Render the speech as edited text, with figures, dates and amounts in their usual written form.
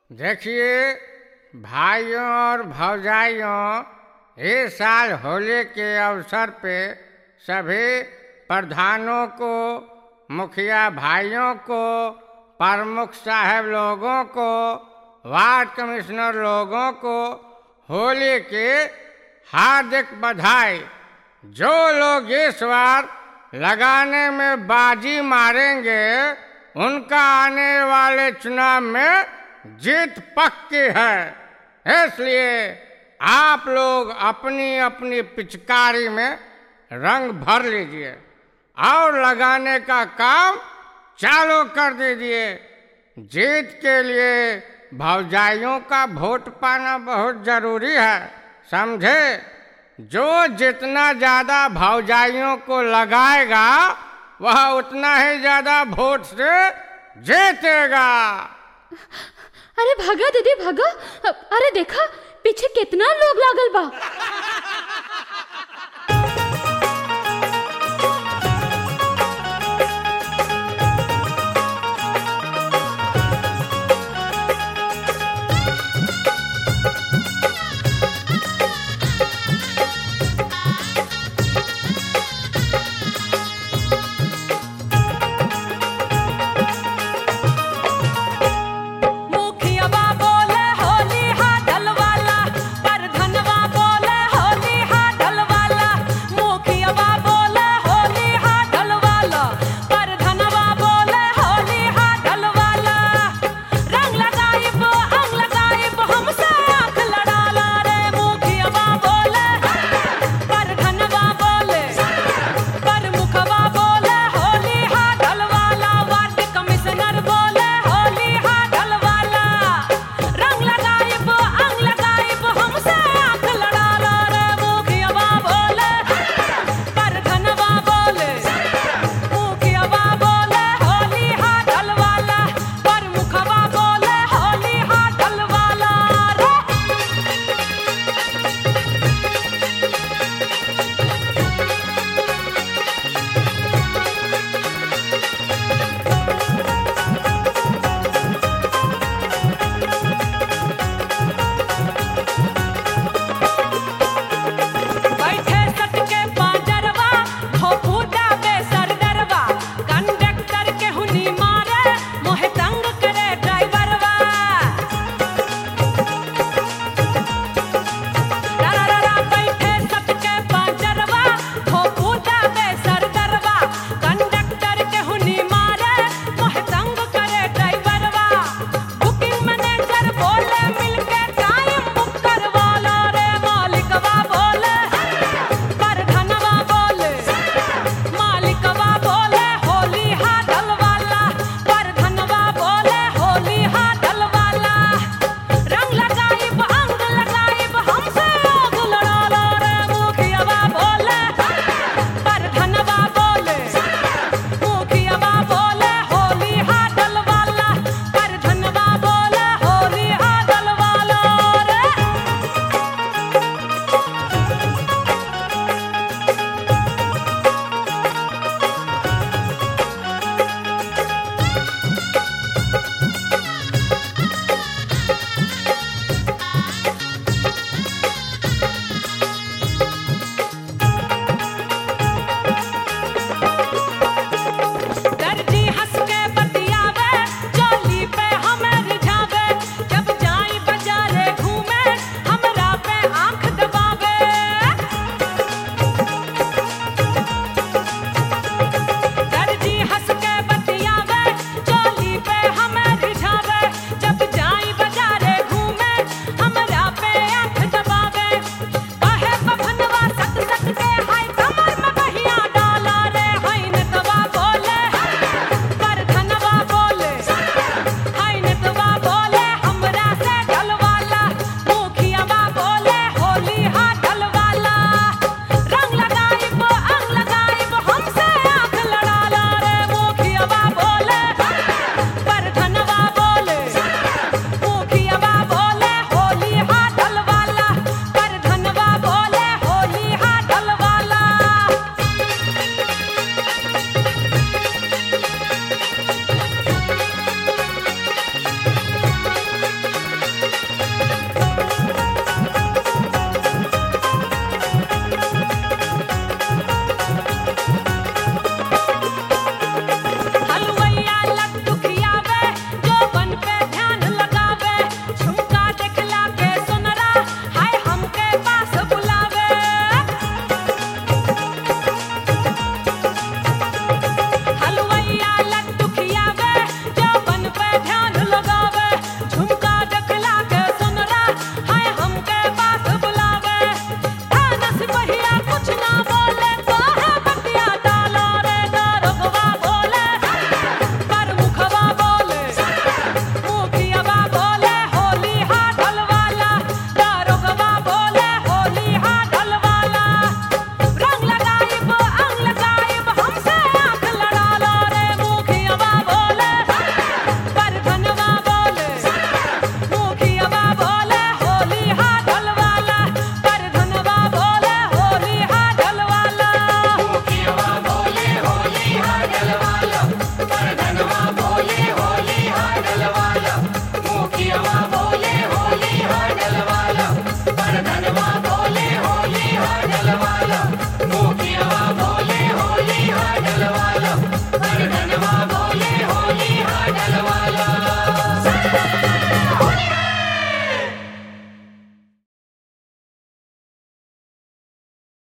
देखिए भाइयों और भौजाइयों, इस साल होली के अवसर पे सभी प्रधानों को, मुखिया भाइयों को, प्रमुख साहब लोगों को, वार्ड कमिश्नर लोगों को होली की हार्दिक बधाई। जो लोग इस बार लगाने में बाजी मारेंगे उनका आने वाले चुनाव में जीत पक्की है। इसलिए आप लोग अपनी अपनी पिचकारी में रंग भर लीजिए और लगाने का काम चालू कर दीजिए। जीत के लिए भौजाइयों का वोट पाना बहुत जरूरी है, समझे। जो जितना ज्यादा भौजाइयों को लगाएगा वह उतना ही ज्यादा वोट से जीतेगा। अरे भागा दीदी भागा, अरे देखा पीछे कितना लोग लागल बा।